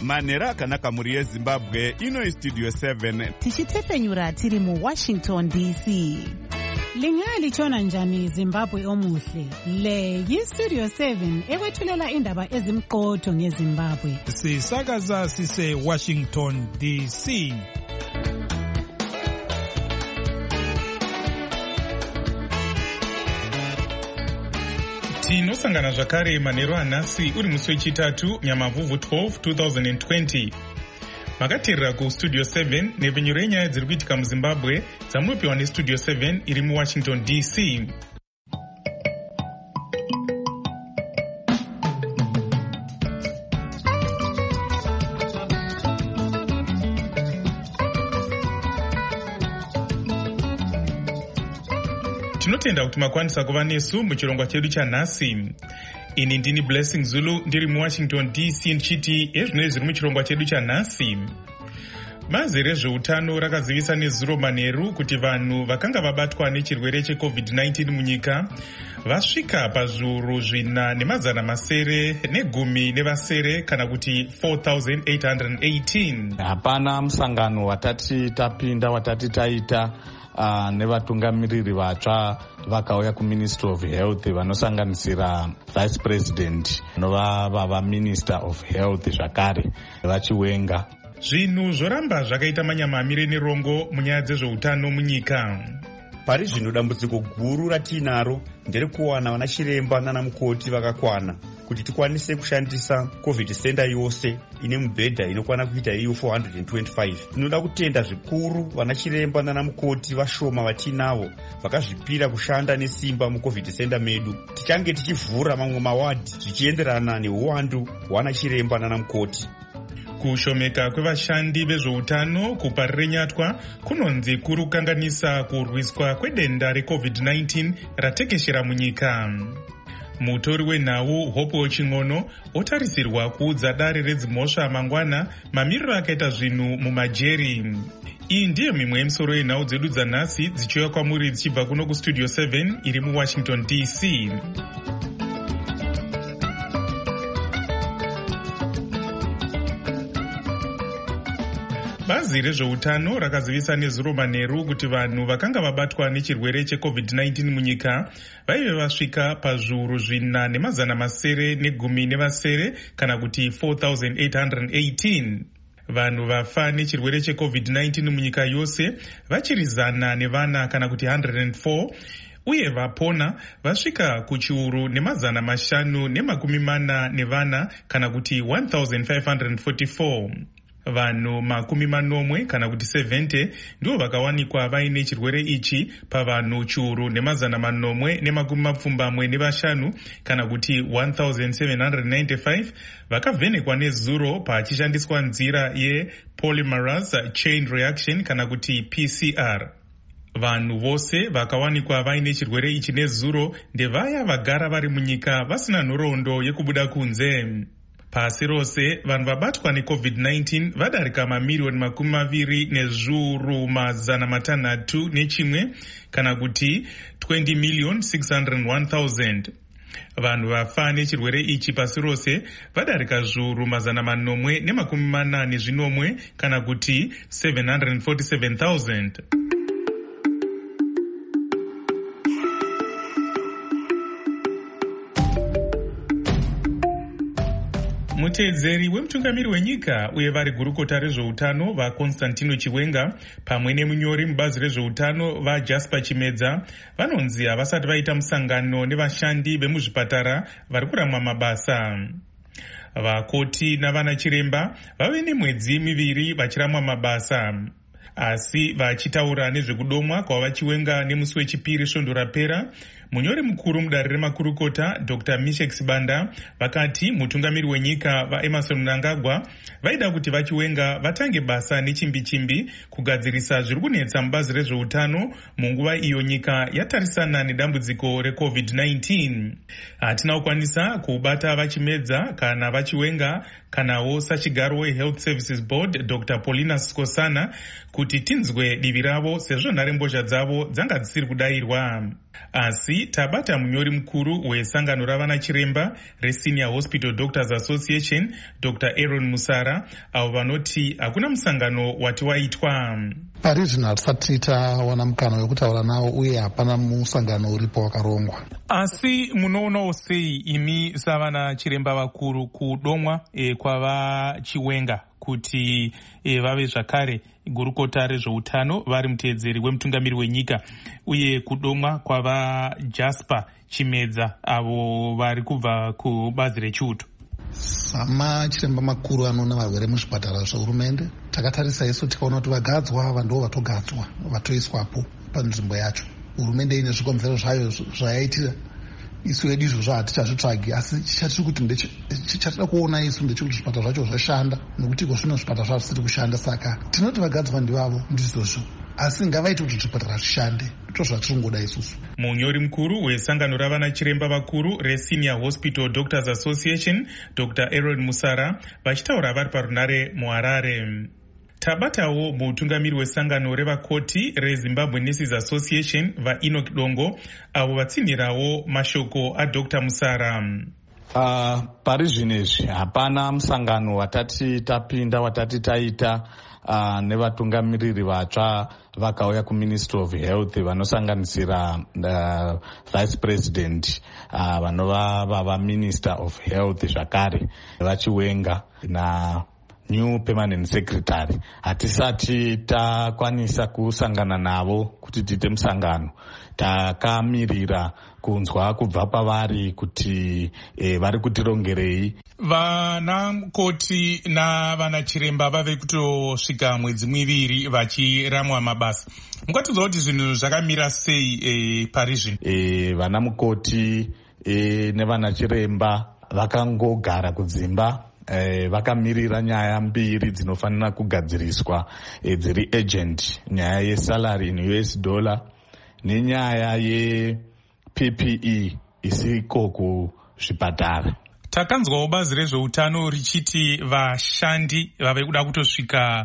Manera akanaka muri yeZimbabwe. Ino Studio 7 tichitefenyura tiri mu Washington DC. Lingali chona njani Zimbabwe omuhle. Le yi-Studio 7 ekwethulela indaba ezimqotho ngeZimbabwe. Sisakaza sise Washington DC. Tinosangana zvakare manheru anhasi uri musi wechitatu Nyamavhuvhu 12 2020. Makateerera kuStudio 7 nepfenyuro yenyaya dziri kuitika muZimbabwe dzamunopiwa neStudio 7 iri muWashington DC. Tinotenda kuti makwanisa kuva nesu muchirongwa chedu chanhasi. Ini ndini Blessing Zulu ndiri muWashington DC ndichiti ezvinoi zviri muchirongwa chedu chanhasi. Bazi rezveutano rakazivisa nezuro manheru kuti vanhu vakanga vabatwa nechirwere cheCovid-19 munyika vasvika pazviuru 4,910 kana kuti 4,818. Hapana musangano watati tapinda watati taita nevatungamiriri vatsva vakauya kuMinistry of Health vanosanganisira Vice President novava Minister of Health zvakare vachiwenga. Zvinhu zvoramba zvakaita manyamamire nerongo munyaya dzezveutano munyika. Pari zvino dambudziko guru ratinaro nderekuwana vana chiremba nana mukoti vakakwana kuti tikwanise kushandisa COVID center yose ine mubhedha inokwana kuita iyo 425. Tinoda kutenda zvikuru vana chiremba nana mukoti vashoma vatinavo vakazvipira kushanda nesimba muCovid center medu. Tichange tichivhura mamwe mawadhi zvichienderana neuwandu hwana chiremba nana mukoti. Kushomeka kwevashandi vezveutano kuparirenyatwa kunonzi kurukanganisa kurwiswa kwedenda reCovid-19 ratekeshera munyika. Mutori wenhau Hope Ching'ono otarisirwa kuudza dare redzimhosva mangwana mamiriro akaita zvinhu mumajeri. Iyi ndiyo mimwe yemisoro yenhau dzedu dzanhasi dzichiuya kwamuri dzichibva kuno kuStudio 7 iri muWashington DC. Bazi rezveutano rakazivisa nezuro manheru kuti vanhu vakanga vabatwa nechirwere cheCovid-19 munyika vaive vasvika pazviuru 4,910 kana kuti 4,818. Vanhu vafa nechirwere cheCovid-19 munyika yose vachiri 100 kana kuti 104, uye vapona vasvika kuchiuru 540 kana kuti 1,544. Vanhu 40 kana kuti 70 ndivo vakawanikwa vaine chirwere ichi pavanhu chiuru 475 kana kuti 1,795 vakavhenekwa nezuro pachishandiswa nzira yepolymerase chain reaction kana kuti PCR. Vanhu vose vakawanikwa vaine chirwere ichi nezuro ndevaya vagara vari munyika vasina nhoroondo yekubuda kunze. Pasi rose vanhu vabatwa neCovid-19 vadarika mamiliyoni 20,601 kana kuti 20,601,000. Vanhu vafa nechirwere ichi pasi rose vadarika zviuru 480 kana kuti 747,000. Muteedzeri wemutungamiri wenyika uye vari gurukota rezveutano vaConstantino Chiwenga pamwe nemunyori mubazi rezveutano vaJasper Chimedza vanonzi havasati vaita musangano nevashandi vemuzvipatara vari kuramwa mabasa. Vakoti navana chiremba vave nemwedzi miviri vachiramwa mabasa. Asi vachitaura nezvekudomwa kwava Chiwenga nemusi wechipiri svondo rapera, munyori mukuru mudare remakurukota Dr. Mishek Sibanda vakati mutungamiri wenyika vaEmmerson Mnangagwa vaida kuti vaChiwenga vatange basa nechimbi-chimbi kugadzirisa zviri kunetsa mubazi rezveutano munguva iyo nyika yatarisana nedambudziko reCovid-19. Hatina kukwanisa kubata vaChimedza kana vaChiwenga kanawo sachigaro weHealth Services Board Dr. Paulina Skosana kuti tinzwe divi ravo sezvo nharembozha dzavo dzanga dzisiri kudayirwa. Asi tabata munyori mukuru wesangano ravana chiremba reSenior Hospital Doctors Association Dr. Aaron Musara avo vanoti hakuna musangano wati waitwa. Parizvino hatisati tawana mukana wekutaura navo uye hapana musangano uripo wakarongwa. Asi munoonawo sei imi savana chiremba vakuru kudomwa kwava Chiwenga kuti vave zvakare gurukota rezveutano vari muteedzeri wemutungamiri wenyika, uye kudomwa kwava Jasper Chimedza avo vari kubva kubazi rechiuto? Samachiremba makuru anoona varwere muzvipatara zvehurumende takatarisa isu tikaona kuti vagadzwa ava ndo vatogadzwa vatoiswapo panzvimbo yacho. Hurumende ine zvikonzero zvayo zvayaitira isu edu izvozvo hatichazvitsvagi, asi chatiri kuti chatida kuona isu ndechekuti zvipatara zvacho zvashanda, nekuti iko zvino zvipatara zvisiri kushanda. Saka tinoti vagadzwa ndivavo ndizvozvo, asi ngavaite kuti zvipatara zvishande, ndozvatiringoda isusu. Munyori mukuru wesangano ravana chiremba vakuru reSenior Hospital Doctors Association Dr. Aaron Musara vachitaura vari parunare muHarare. Tabatawo mutungamiri wesangano revakoti reZimbabwe Nurses Association vaEnoch Dongo avo vatsinhirawo mashoko aDr. Musara. Pari zvinezvi hapana musangano watati tapinda watati taita nevatungamiriri vatsva vakauya kuMinistry of Health vanosanganisira Vice President vanova vava Minister of Health zvakare vaChiwenga na New Permanent Secretary. Hatisati takwanisa kusangana navo kuti tiite musangano. Takamirira kunzwa kubva pavari kuti vari kutirongerei. Vana mukoti navana chiremba vave kutosvika mwedzi miviri vachiramwa mabasa. Mungatiudza kuti zvinhu zvakamira sei pari zvino? Vana mukoti nevana chiremba vakangogara kudzimba. Vakamirira nyaya mbiri dzinofanira kugadziriswa dziri urgent, nyaya yesalary in US dollar nenyaya yePPE isiko kuzvipatara. Takanzwawo bazi rezveutano richiti vashandi vave kuda kutosvika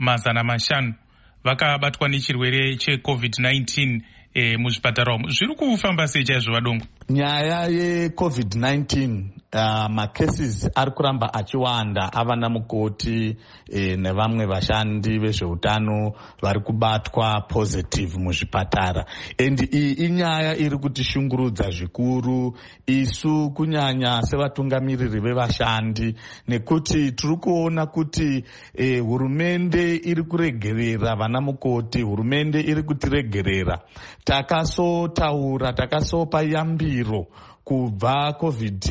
500 vakabatwa nechirwere cheCovid-19 muzvipatara umo. Zviri kufamba sei chaizvo vadongo? Nyaya yeCovid-19 macases ari kuramba achiwanda avana mukoti nevamwe vashandi vezveutano vari kubatwa positive muzvipatara, and iyi inyaya iri kutishungurudza zvikuru isu kunyanya sevatungamiriri vevashandi, nekuti tiri kuona kuti hurumende iri kuregerera vana mukoti, hurumende iri kutiregerera. Takasotaura, takasopa yambiro kubva COVID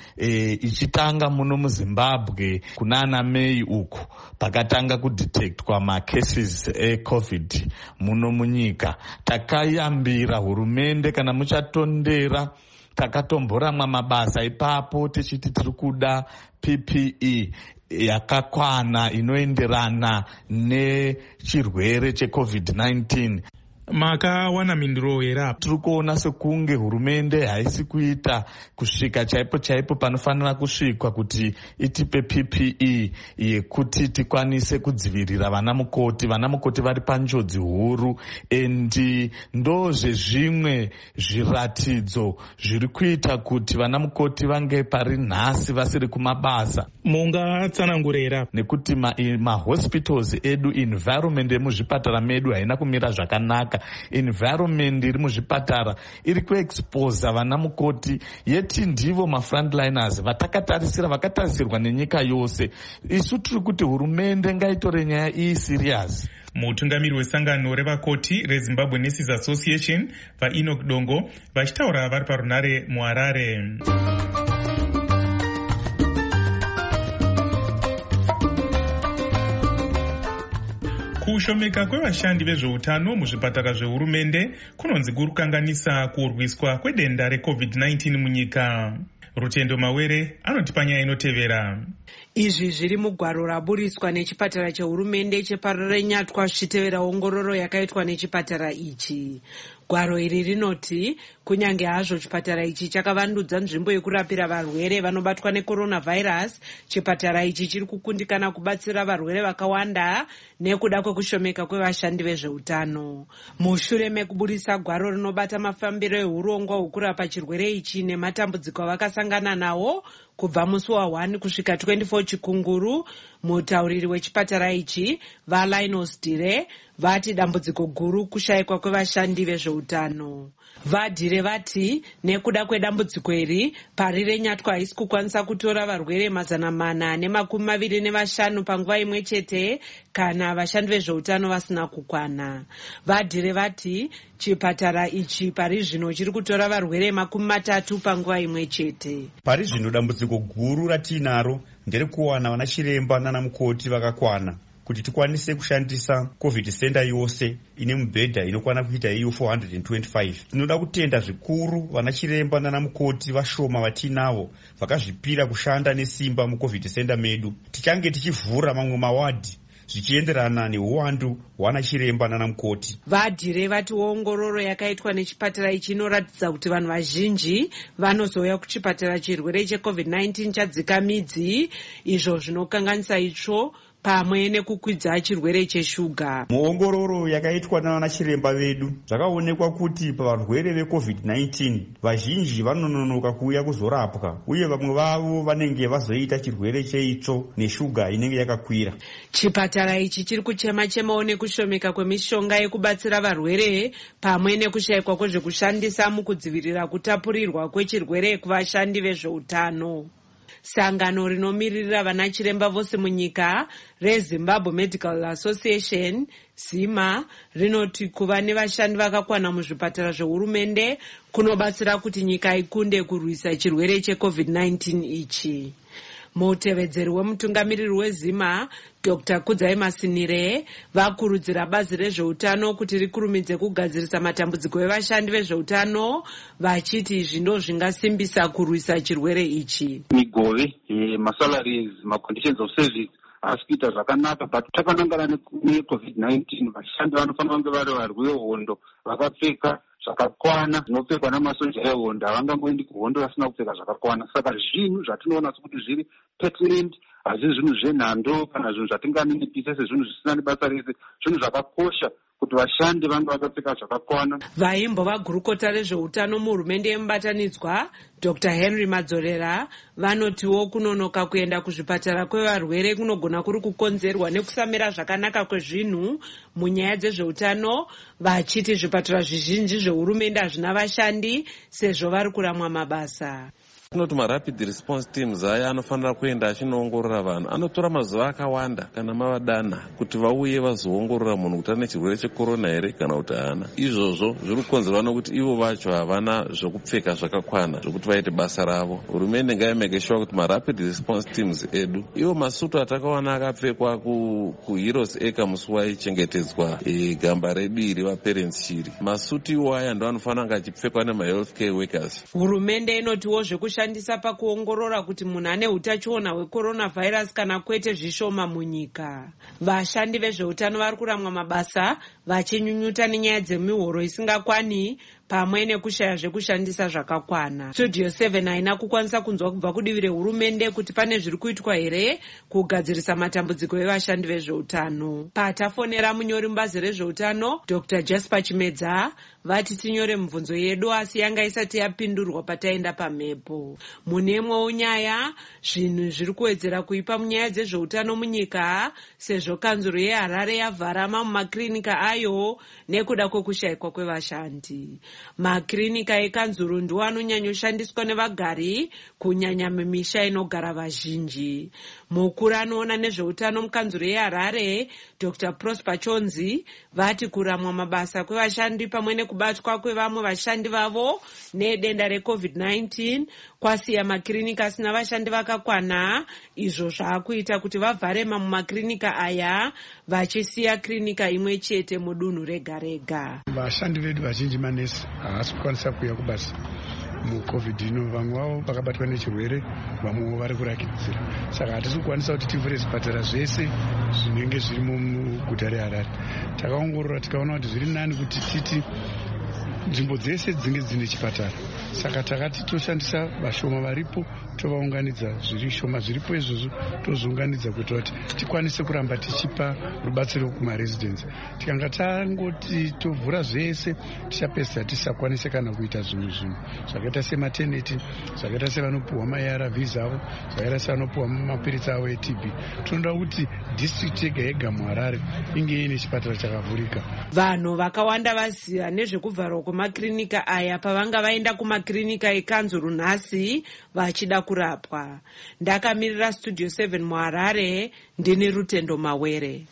ichitanga muno muZimbabwe kunana May uku pakatanga kudetectwa macases eCovid muno munyika. Takayambira hurumende kana muchatondera, takatomboramwa mabasa ipapo tichiti tiri kuda PPE yakakwana inoenderana nechirwere cheCovid-19. Makawana mindiro here? Tiri kuona sekunge hurumende haisi kuita kusvika chaipo chaipo panofanira kusvikwa kuti itipe PPE yekuti tikwanise kudzivirira vana mukoti. Vana mukoti vari panjodzi huru, endi ndozve zvimwe zviratidzo zviri kuita kuti vana mukoti vange pari nhasi vasiri kumabasa. Mungatsanangurira nekuti mahospitals edu, environment yemuzvipatara medu haina kumira zvakanaka. Environment iri muzvipatara iri kuexposa vana mukoti, yeti ndivo mafrontliners vatakatarisira, vakatarisirwa nenyika yose. Isu tiri kuti hurumende ngaitore nyaya iyi serious. Mutungamiri wesangano revakoti reZimbabwe Nurses Association vaEnoch Dongo vachitaura vari parunare muHarare. Kushomeka kwevashandi vezveutano muzvipatara zvehurumende kunonzi kuri kukanganisa kurwiswa kwedenda reCovid-19 munyika. Rutendo Mawere anotipa nyaya inotevera. Izvi zviri mugwaro raburiswa nechipatara chehurumende chepaRenyatwa zvichitevera ongororo yakaitwa nechipatara ichi. Gwaro iri rinoti Kunyange hazvo chipatara ichi chakavandudza nzvimbo yekurapira varwere vanobatwa necoronavirus, chipatara ichi chiri kukundikana kubatsira varwere vakawanda nekuda kwekushomeka kwevashandi vezveutano. Mushure mekuburisa gwaro rinobata mafambiro ehurongwa hwekurapa chirwere ichi nematambudziko avakasangana nawo kubva musi wa1 kusvika 24 Chikunguru, mutauriri wechipatara ichi vaLinus Dire vati dambudziko guru kushayikwa kwevashandi vezveutano. VaDire vati nekuda kwedambudziko iri, Pari renyatwa haisi kukwanisa kutora varwere 425 panguva imwe chete kana vashandi vezveutano vasina kukwana. VaDire vati chipatara ichi pari zvino chiri kutora varwere 30 panguva imwe chete. Pari zvino dambudziko guru ratinaro nderekuwana vana chiremba nana mukoti vakakwana kuti tikwanise kushandisa COVID center yose ine mubhedha inokwana kuita iyo 425. Tinoda kutenda zvikuru vana chiremba nana mukoti vashoma vatinavo vakazvipira kushanda nesimba muCovid center medu. Tichange tichivhura mamwe mawadhi zvichienderana neuwandu hwana chiremba nana mukoti. VaDire vati ongororo yakaitwa nechipatara ichi inoratidza kuti vanhu vazhinji vanozouya kuchipatara chirwere cheCovid-19 chadzika midzi, izvo zvinokanganisa itsvo pamwe nekukwidza chirwere cheshuga. Muongororo yakaitwa navana chiremba vedu zvakaonekwa kuti pavarwere veCovid-19 vazhinji vanononoka kuuya kuzorapwa, uye vamwe vavo vanenge vazoita chirwere cheitsvo neshuga inenge yakakwira. Chipatara ichi chiri kuchema-chemawo nekushomeka kwemishonga yekubatsira varwere pamwe nekushayikwa kwezvekushandisa mukudzivirira kutapurirwa kwechirwere kuvashandi vezveutano. Sangano rinomiririra vana chiremba vose munyika reZimbabwe Medical Association, ZIMA, rinoti kuva nevashandi vakakwana muzvipatara zvehurumende kunobatsira kuti nyika ikunde kurwisa chirwere cheCovid-19 ichi. Mutevedzeri wemutungamiriri weZIMA, Dr. Kudzai Masinire, vakurudzira bazi rezveutano kuti rikurumidze kugadzirisa matambudziko evashandi vezveutano, vachiti izvi ndo zvingasimbisa kurwisa chirwere ichi. Migove, masalaries, maconditions of service asi kuita zvakanaka, but takanangana neCovid-19 vashandi vanofanira kunge vari varwi vehondo vakapfeka zvakakwana zvinopfekwa namasoja ehondo. Havangangoendi kuhondo vasina kupfeka zvakakwana. Saka zvinhu zvatinoona sokuti zviri pertinent, hazvi zvinhu zvenhando kana zvinhu zvatinganinipisa sezvinhu zvisina nebasa rese, zvinhu zvakakosha kuti vashandi vange vakapfeka zvakakwana. Vaimbo vagurukota rezveutano muhurumende yemubatanidzwa Dr. Henry Madzorera vanotiwo kunonoka kuenda kuzvipatara kwevarwere kunogona kuri kukonzerwa nekusamira zvakanaka kwezvinhu munyaya dzezveutano, vachiti zvipatara zvizhinji zvehurumende hazvina vashandi sezvo vari kuramwa mabasa. Tinoti marapid response teams aya anofanira kuenda achinoongorora vanhu. Anotora mazuva akawanda kana mavadana kuti vauye vazoongorora munhu kuti ane chirwere chekorona here kana kuti haana. Izvozvo zviri kukonzerwa nokuti ivo vacho havana zvokupfeka zvakakwana zvokuti vaite basa ravo. Hurumende ngaimeke sure kuti marapid response teams edu ivo masutu atakawana akapfekwa kuHeroes Acre musi waichengetedzwa gamba redu iri vaparents shiri. Masutu iwo aya ndo anofanira kunge achipfekwa nemahealthcare workers. Hurumende inotiwo zvekushandisa pakuongorora kuti munhu ane utachiona hwecoronavirus kana kwete zvishoma munyika. Vashandi vezveutano vari kuramwa mabasa vachinyunyuta nenyaya dzemihoro isingakwani pamwe nekushaya zvekushandisa zvakakwana. Studio 7 haina kukwanisa kunzwa kubva kudivi rehurumende kuti pane zviri kuitwa here kugadzirisa matambudziko evashandi vezveutano. Patafonera munyori mubazi rezveutano Dr. Jasper Chimedza vati tinyore mibvunzo yedu asi yanga isati yapindurwa pataenda pamhepo. Munemwewo nyaya zvinhu zviri kuwedzera kuipa munyaya dzezveutano munyika sezvo kanzuro yeHarare yavhara mumakirinika ayo nekuda kwekushayikwa kwevashandi. Makirinika ekanzuro ndiwo anonyanyoshandiswa nevagari kunyanya mumisha inogara vazhinji. Mukuru anoona nezveutano mukanzuro yeHarare Dr. Prosper Chonzi vati kuramwa mabasa kwevashandi pamwe nekubatwa kwevamwe vashandi vavo nedenda reCovid-19 kwasiya makirinika asina vashandi vakakwana, izvo zvaakuita kuti vavhare mamwe makirinika aya vachisiya kirinika imwe chete mudunhu rega rega. Vashandi vedu vazhinji manesi havasi kukwanisa kuuya kubasa muCovid ino, vamwe vavo vakabatwa nechirwere, vamwewo vari kurakidzira. Saka hatisi kukwanisa kuti tivhure zvipatara zvese zvinenge zviri muguta reHarare. Takaongorora tikaona kuti zviri nani kuti titi nzvimbo dzese dzinge dzine chipatara. Saka takati toshandisa vashoma varipo tovaunganidza zviri shoma zviripo izvozvo tozviunganidza kuita kuti tikwanise kuramba tichipa rubatsiro kumaresidents. Tikanga tangoti tovhura zvese tichapedzisa tisakwanise kana kuita zvimwe zvinhu zvakaita semateneti, zvakaita sevanopuhwa maARVs avo, zvakaita sevanopuhwa mapiritsi avo eTB. Tinoda kuti district yega yega muHarare inge ine chipatara chakavhurika. Vanhu vakawanda vaziva nezvekuvharwa kwemakirinika aya pavanga vaenda kumakirinika ekanzuru nhasi vachida kurapwa. Ndakamirira Studio 7 muHarare, ndini Rutendo Mawere.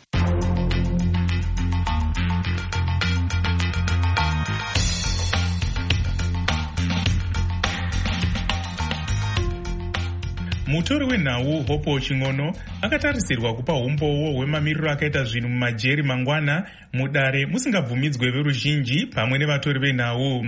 Mutori wenhau Hope Ching'ono akatarisirwa kupa umboo hwemamiriro akaita zvinhu mumajeri mangwana mudare musingabvumidzwe veruzhinji pamwe nevatori venhau.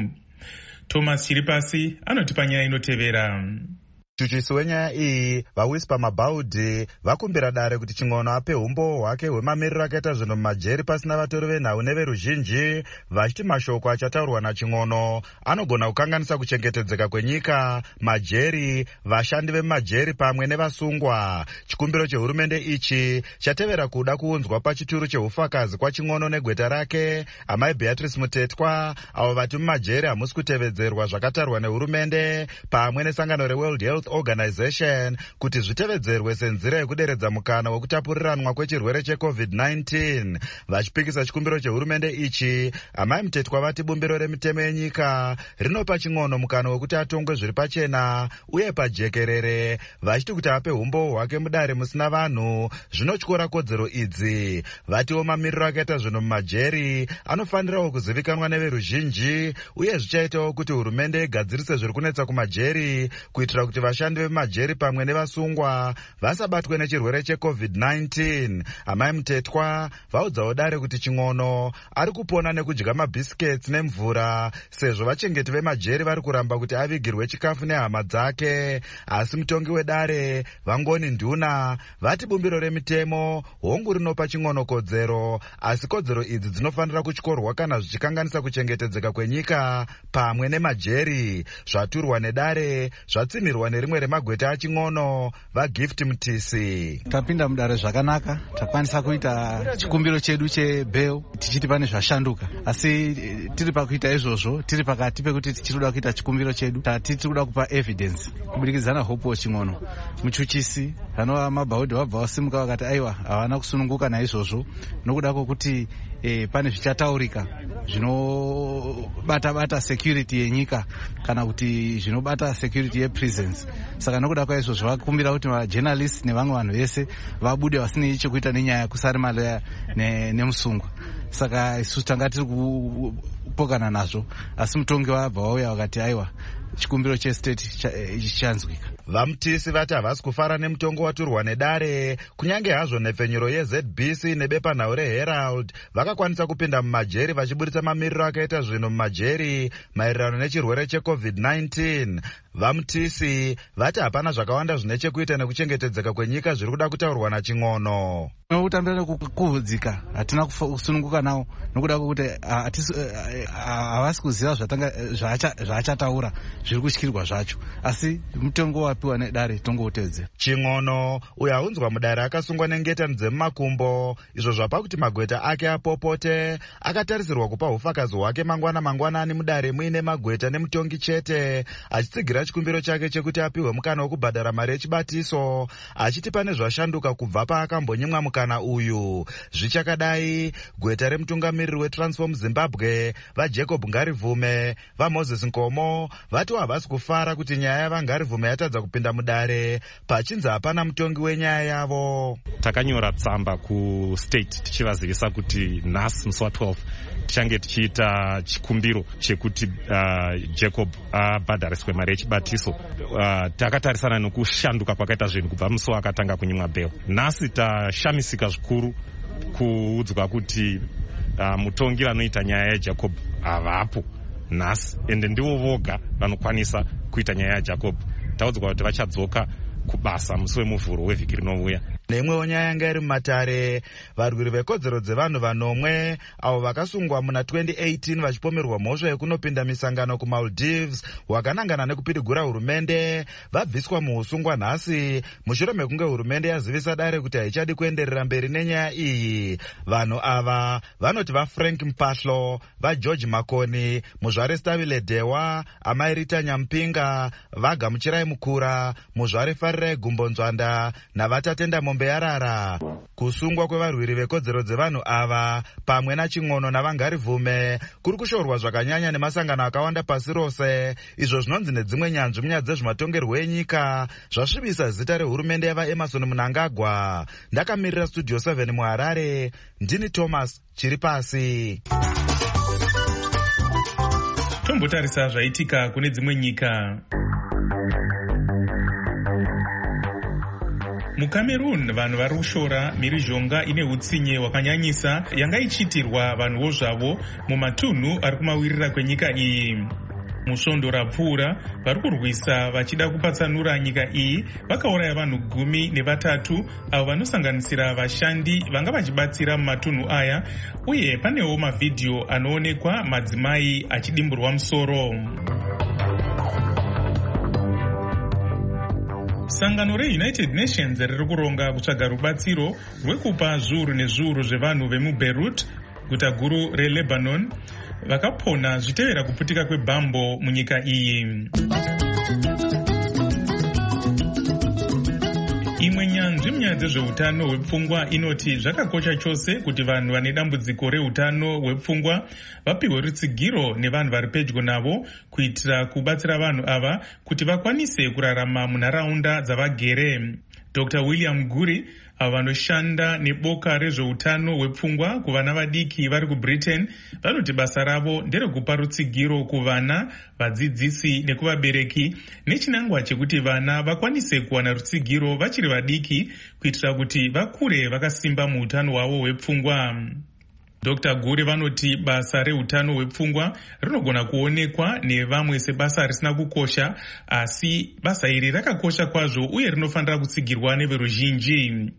Thomas Chiripasi anotipa nyaya inotevera. Muchuchisi wenyaya iyi vaWhisper Mabhaudhi vakumbira dare kuti Ching'ono ape umboo hwake hwemamiriro akaita zvinhu mumajeri pasina vatori venhau neveruzhinji, vachiti mashoko achataurwa naChing'ono anogona kukanganisa kuchengetedzeka kwenyika, majeri, vashandi vemumajeri pamwe nevasungwa. Chikumbiro chehurumende ichi chatevera kuda kuunzwa pachituru cheufakazi kwaChing'ono negweta rake Amai Beatrice Mutetwa, avo vati mumajeri hamusi kutevedzerwa zvakatarwa nehurumende pamwe nesangano reWorld Health Organization kuti zvitevedzerwe senzira yekuderedza mukana wekutapuriranwa kwechirwere cheCovid-19. Vachipikisa chikumbiro chehurumende ichi, Amai Mutetwa vati bumbiro remitemo yenyika rinopa Ching'ono mukana wekuti atongwe zviri pachena uye pajekerere, vachiti kuti ape umboo hwake mudare musina vanhu zvinotyora kodzero idzi. Vatiwo mamiriro akaita zvinhu mumajeri anofanirawo kuzivikanwa neveruzhinji uye zvichaitawo kuti hurumende igadzirise zviri kunetsa kumajeri kuitira kuti vashandi vemumajeri pamwe nevasungwa vasabatwe nechirwere cheCovid-19. Amai Mutetwa vaudzawo dare kuti Ching'ono ari kupona nekudya mabhisikets nemvura sezvo vachengeti vemajeri vari kuramba kuti avigirwe chikafu nehama dzake. Asi mutongi wedare Vangoni Nduna vati bumbiro remitemo hongu rinopa Ching'ono kodzero, asi kodzero idzi dzinofanira kutyorwa kana zvichikanganisa kuchengetedzeka kwenyika pamwe nemajeri. Zvaturwa nedare zvatsimirwa nerimwe remagweta aChing'ono, vaGift Mutisi. Tapinda mudare zvakanaka, takwanisa kuita chikumbiro chedu chebail tichiti pane zvashanduka, asi tiri pakuita izvozvo tiri pakati pekuti tichitoda kuita chikumbiro chedu tiri kuda kupa evidence kubudikidzana Hope Ching'ono. Muchuchisi vanova Mabhaudhi vabva vasimuka vakati aiwa havana kusununguka naizvozvo nokuda kwokuti pane zvichataurika zvinobata security yenyika kana kuti zvinobata security yeprisons. Saka nokuda kwaizvozvo vakumbira kuti majournalists nevamwe vanhu vese vabude vasinei chekuita nenyaya kusarimala nemusungwa. Saka isu tanga tiri kupokana nazvo, asi mutongi wabva wauya vakati aiwa chikumbiro chestate chichanzwika. Vamutisi vati havasi kufara nemutongo waturwa nedare, kunyange hazvo nhepfenyuro yeZBC nebepanhau reHerald vakakwanisa kupinda mumajeri vachibudisa mamiriro akaita zvinhu mumajeri maererano nechirwere cheCovid-19. Vamutisi vati hapana zvakawanda zvine chekuita nekuchengetedzeka kwenyika zviri kuda kutaurwa naChing'ono. Kutambira kuhudzika hatina kusununguka nawo nokuda kwokuti havasi kuziva zvaachataura zviri kutyirwa zvacho, asi mutongo wapiwa nedare tongotedze. Ching'ono uyo aunzwa mudare akasungwa nengetani dzemumakumbo, izvo zvapa kuti magweta ake apopote. Akatarisirwa kupa ufakazi hwake mangwanani mudare muine magweta nemutongi chete, achitsigira chikumbiro chake chekuti apiwe mukana wekubhadhara mari yechibatiso, achiti pane zvashanduka kubva paakambonyimwa mukana uyu. Zvichakadai, gweta remutungamiriri weTransform Zimbabwe vaJacob Ngarivume vaMoses Nkomo vati havasi kufara kuti nyaya yaVangarivume yatadza kupinda mudare pachinzi hapana mutongi wenyaya yavo. Takanyora tsamba kustate tichivazivisa kuti nhasi musi wa12 tichange tichiita chikumbiro chekuti Jacob abhadhariswe mari yechibatiso. Takatarisana nekushanduka kwakaita zvinhu kubva musi wakatanga kunyimwa bail. Nhasi tashamisika zvikuru kuudzwa kuti mutongi vanoita nyaya yaJacob havapo nhasi, ende ndivo voga vanokwanisa kuita nyaya yaJacob. Taudzwa kuti vachadzoka kubasa musi wemuvhuro wevhiki rinouya. Neimwewo nyaya yanga iri mumatare, varwiri vekodzero dzevanhu vanomwe avo vakasungwa muna 2018 vachipomerwa mhosva yekunopinda misangano kuMaldives wakanangana nekupirigura hurumende vabviswa muusungwa nhasi mushure mekunge hurumende yazivisa dare kuti haichadi kuenderera mberi nenyaya iyi. Vanhu ava vanoti vaFrank Mpahlo, vaGeorge Makoni, muzvare Stavile Dewa, amai Rita Nyampinga, vaGamuchirai Mukura, muzvare Farirai Gumbonzwanda navatatenda Mombe Yarara. Kusungwa kwevarwiri vekodzero dzevanhu ava pamwe naching'ono navangarivume kuri kushorwa zvakanyanya nemasangano akawanda pasi rose, izvo zvinonzi nedzimwe nyanzvi munyaya dzezvematongerwo enyika zvasvibisa zita rehurumende yavaEmerson Mnangagwa. Ndakamirira Studio 7 muHarare, ndini Thomas Chiripasi. Tombotarisa zvaitika kune dzimwe nyika. MuCameroon vanhu vari kushora mhirizhonga ine utsinye hwakanyanyisa yanga ichiitirwa vanhuwo zvavo mumatunhu ari kumawirira kwenyika iyi. Musvondo rapfuura vari kurwisa vachida kupatsanura nyika iyi vakauraya vanhu 13 avo vanosanganisira vashandi vanga vachibatsira mumatunhu aya, uye panewo mavhidhiyo anoonekwa madzimai achidimburwa musoro. Sangano reUnited Nations riri kuronga kutsvaga rubatsiro rwekupa zviuru nezviuru zvevanhu vemuBeirut, guta guru reLebanon, vakapona zvitevera kuputika kwebhambo munyika iyi. Imwe nyanzvi munyaya dzezveutano hwepfungwa inoti zvakakosha chose kuti vanhu vane dambudziko reutano hwepfungwa vapiwe rutsigiro nevanhu vari pedyo navo kuitira kubatsira vanhu ava kuti vakwanise kurarama munharaunda dzavagere. Dr. William Guri, avo vanoshanda neboka rezveutano hwepfungwa kuvana vadiki vari kuBritain, vanoti basa ravo nderekupa rutsigiro kuvana, vadzidzisi nekuvabereki nechinangwa chekuti vana vakwanise kuwana rutsigiro vachiri vadiki kuitira kuti vakure vakasimba muutano hwavo hwepfungwa. Dr. Guri vanoti basa reutano hwepfungwa rinogona kuonekwa nevamwe sebasa risina kukosha, asi basa iri rakakosha kwazvo uye rinofanira kutsigirwa neveruzhinji.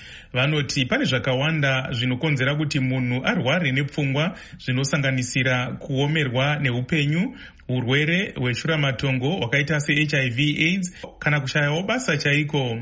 Vanoti pane zvakawanda zvinokonzera kuti munhu arware nepfungwa, zvinosanganisira kuomerwa neupenyu, urwere hweshuramatongo hwakaita seHIV AIDS kana kushayawo basa chaiko.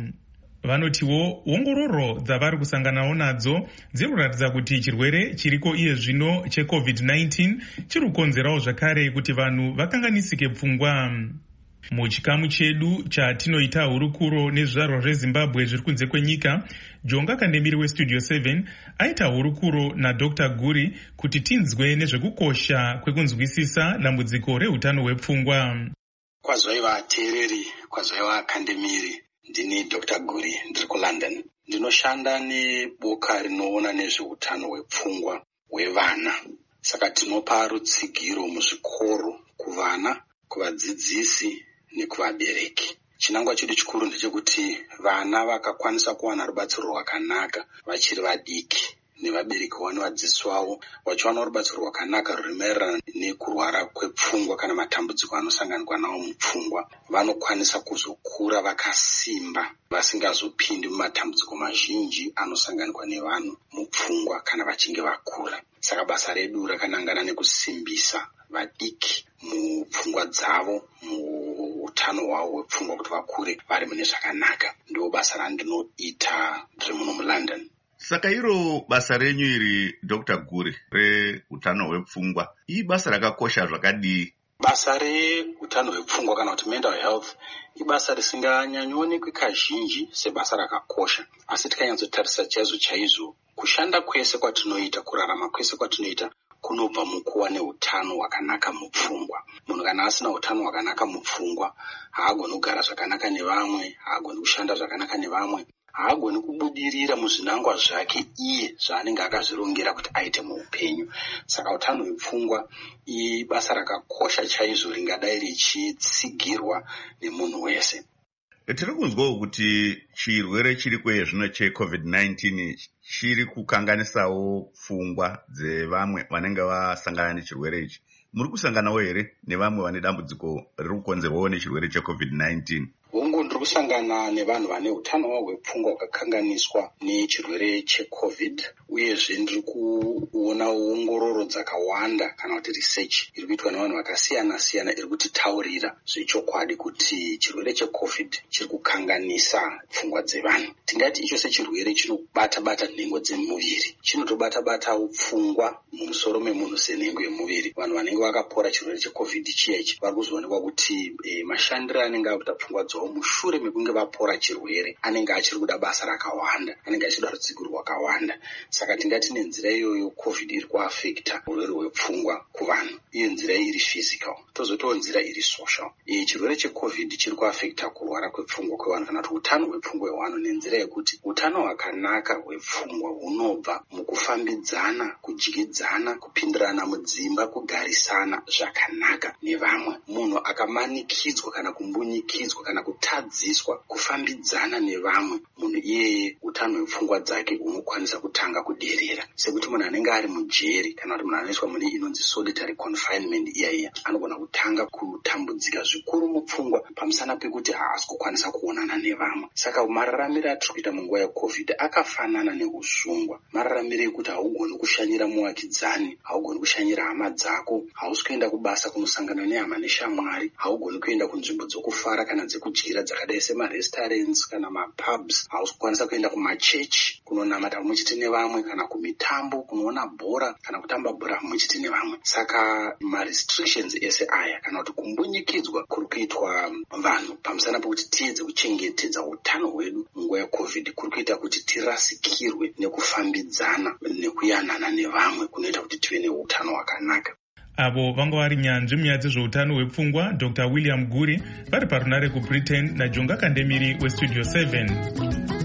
Vanotiwo ongororo dzavari kusanganawo nadzo dziri kuratidza kuti chirwere chiriko iye zvino cheCovid-19 chiri kukonzerawo zvakare kuti vanhu vakanganisike pfungwa. Muchikamu chedu chatinoita hurukuro nezvizvarwa zveZimbabwe zviri kunze kwenyika, Jonga Kandemiri weStudio 7 aita hurukuro naDr. Guri kuti tinzwe nezvekukosha kwekunzwisisa dambudziko reutano hwepfungwa. Kwazvaiva teereri, kwazvaiva Kandemiri. Ndini Dr. Guri, ndiri kuLondon. Ndinoshanda neboka rinoona nezveutano hwepfungwa hwevana. Saka tinopa rutsigiro muzvikoro kuvana, kuvadzidzisi nekuvabereki. Chinangwa chedu chikuru ndechekuti vana vakakwanisa kuwana rubatsiro rwakanaka vachiri vadiki, nevabereki vanovadzidzisi vavo vachiwana rubatsiro rwakanaka rwuri maererano nekurwara kwepfungwa kana matambudziko anosanganikwa nawo mupfungwa, vanokwanisa kuzokura vakasimba vasingazopindi mumatambudziko mazhinji anosanganikwa nevanhu mupfungwa kana vachinge vakura. Saka basa redu rakanangana nekusimbisa vadiki mupfungwa dzavo, muutano hwavo hwepfungwa kuti vakure vari mune zvakanaka. Ndiro basa randinoita ndiri muno muLondon. Saka iro basa renyu iri Dr. Guri reutano hwepfungwa ibasa rakakosha zvakadii? Basa reutano hwepfungwa kana kuti mental health ibasa risinganyanyonekwi kazhinji sebasa rakakosha, asi tikanyatsotarisa chaizvo kushanda kwese kwatinoita, kurarama kwese kwatinoita kunobva mukuwa neutano hwakanaka mupfungwa. Munhu kana asina utano hwakanaka mupfungwa haagoni kugara zvakanaka nevamwe, haagoni kushanda zvakanaka nevamwe, haagoni kubudirira muzvinangwa zvake iye zvaanenge akazvirongera kuti aite muupenyu. Saka utano hwepfungwa ibasa rakakosha chaizvo ringadai richitsigirwa nemunhu wese. Tiri kunzwawo kuti chirwere chiri kwezvino cheCovid-19 chiri kukanganisawo pfungwa dzevamwe vanenge vasangana nechirwere ichi. Muri kusanganawo here nevamwe vane dambudziko riri kukonzerwawo nechirwere cheCovid-19? Hongu tiri kusangana nevanhu vane utano hwavo hwepfungwa hwakakanganiswa nechirwere checovid, uyezve ndiri kuona ongororo dzakawanda kana kuti research iri kuitwa nevanhu vakasiyana-siyana iri kutitaurira zvechokwadi kuti chirwere checovid chiri kukanganisa pfungwa dzevanhu. Tingati icho sechirwere chinobata-bata nhengo dzemuviri, chinotobata-batawo pfungwa mumusoro memunhu senhengo yemuviri. Vanhu vanenge vakapora chirwere checovid chiya vari kuzoonekwa kuti mashandiro anenge akuita pfungwa dzavo mushure mekunge vapora chirwere anenge achiri kuda basa rakawanda, anenge achida rudziko rwakawanda. Saka tingati nenzira iyoyo covid iri kuafekta urwere hwepfungwa kuvanhu. Iyo nzira iri physical, tozotiwo nzira iri social. Chirwere checovid chiri kuafekta kurwara kwepfungwa kwevanhu kana kuti utano hwepfungwa hwevanhu nenzira yekuti utano hwakanaka hwepfungwa hunobva mukufambidzana, kudyidzana, kupindirana mudzimba, kugarisana zvakanaka nevamwe. Munhu akamanikidzwa kana kumbunyikidzwa kana kutadziswa kufambidzana nevamwe, munhu iyeye utano hwepfungwa dzake hunokwanisa kutanga kuderera. Sekuti munhu anenge ari mujeri kana kuti munhu anoiswa mune inonzi solitary confinement iyaiya anogona kutanga kutambudzika zvikuru mupfungwa pamusana pekuti haasi kukwanisa kuonana nevamwe. Saka mararamiro atiri kuita munguva yecovid akafanana neusungwa. Mararamiro ekuti haugoni kushanyira muvakidzani, haugoni kushanyira hama dzako, hausi kuenda kubasa kunosangana nehama neshamwari, haugoni kuenda kunzvimbo dzokufara kana dzekudyira dzakadai semarestaurants kana mapubs, hausi kukwanisa kuenda kumachechi kunonamata muchiti nevamwe kana kumitambo kunoona bhora kana kutamba bhora muchiti nevamwe. Saka marestrictions ese aya kana kuti kumbunyikidzwa kuri kuitwa vanhu pamusana pekuti tiedze kuchengetedza utano hwedu munguva yecovid kuri kuita kuti tirasikirwe nekufambidzana nekuyanana nevamwe kunoita kuti tive neutano hwakanaka. Avo vanga vari nyanzvi munyaya dzezveutano hwepfungwa Dr. William Guri vari parunare kuBritain naJonga Kandemiri weStudio 7.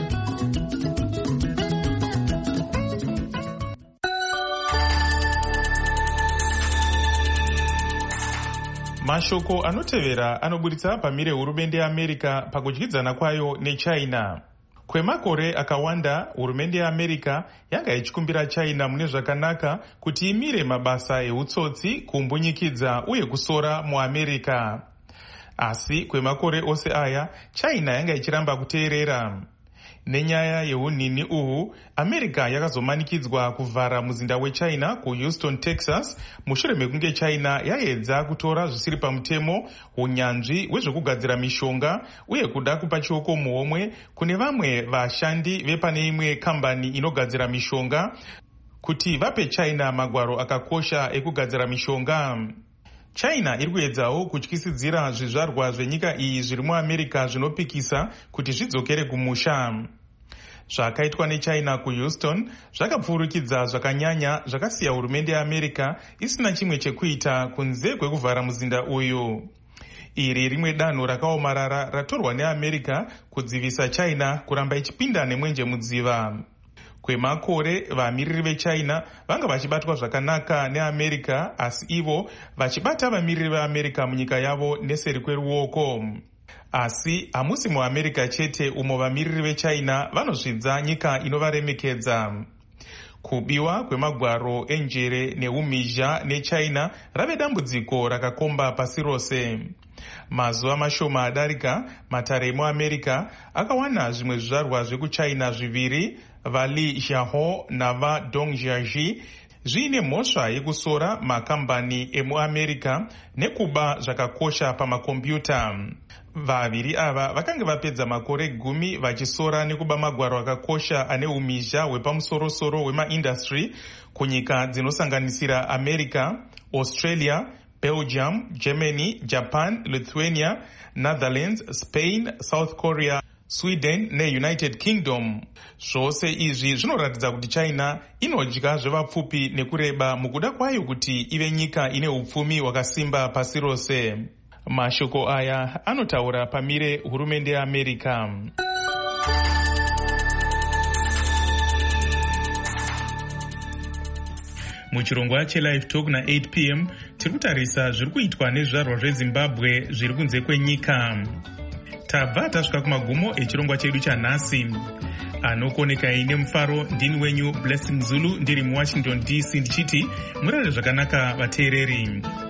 Mashoko anotevera anoburitsa pamire hurumende yeAmerica pakudyidzana kwayo neChina. Kwemakore akawanda hurumende yeAmerica yanga ichikumbira China mune zvakanaka kuti imire mabasa eutsotsi, kumbunyikidza uye kusora muAmerica. Asi kwemakore ose aya China yanga ichiramba kuteerera. Nenyaya yeunini uhu, America yakazomanikidzwa kuvhara muzinda weChina kuHouston, Texas, mushure mekunge China yaedza kutora zvisiri pamutemo unyanzvi hwezvekugadzira mishonga uye kuda kupa chioko muhomwe kune vamwe vashandi vepane imwe kambani inogadzira mishonga kuti vape China magwaro akakosha ekugadzira mishonga. China iri kuedzawo kutyisidzira zvizvarwa zvenyika iyi zviri muAmerica zvinopikisa kuti zvidzokere kumusha. Zvakaitwa neChina kuHouston zvakapfurukidza zvakanyanya zvakasiya hurumende yeAmerica isina chimwe chekuita kunze kwekuvhara muzinda uyu. Iri rimwe danho rakaomarara ratorwa neAmerica kudzivisa China kuramba ichipinda nemwenje mudziva. Kwemakore vamiriri veChina vanga vachibatwa zvakanaka neAmerica, asi ivo vachibata vamiriri veAmerica munyika yavo neseri kweruoko. Asi hamusi muAmerica chete umo vamiriri veChina vanozvidza nyika inovaremekedza. Kubiwa kwemagwaro enjere neumhizha neChina rave dambudziko rakakomba pasi rose. Mazuva mashoma adarika, matare emuAmerica akawana zvimwe zvizvarwa zvekuChina zviviri, vaLi Xiaohou navaDong Jiaxi, zviine mhosva yekusora makambani emuAmerica nekuba zvakakosha pamakombiyuta. Vaviri ava vakanga vapedza makore 10 vachisora nekuba magwaro akakosha ane umhizha hwepamusorosoro hwemaindastry kunyika dzinosanganisira America, Australia, Belgium, Germany, Japan, Lithuania, Netherlands, Spain, South Korea, Sweden neUnited Kingdom. Zvose izvi zvinoratidza kuti China inodya zvevapfupi nekureba mukuda kwayo kuti ive nyika ine upfumi hwakasimba pasi rose. Mashoko aya anotaura pamire hurumende yeAmerica. Muchirongwa cheLive Talk na8 p.m. tiri kutarisa zviri kuitwa nezvizvarwa zveZimbabwe zviri kunze kwenyika. Tabva tasvika kumagumo echirongwa chedu chanhasi. Anokonekai nemufaro ndini wenyu Blessing Zulu ndiri muWashington DC ndichiti murare zvakanaka vateereri.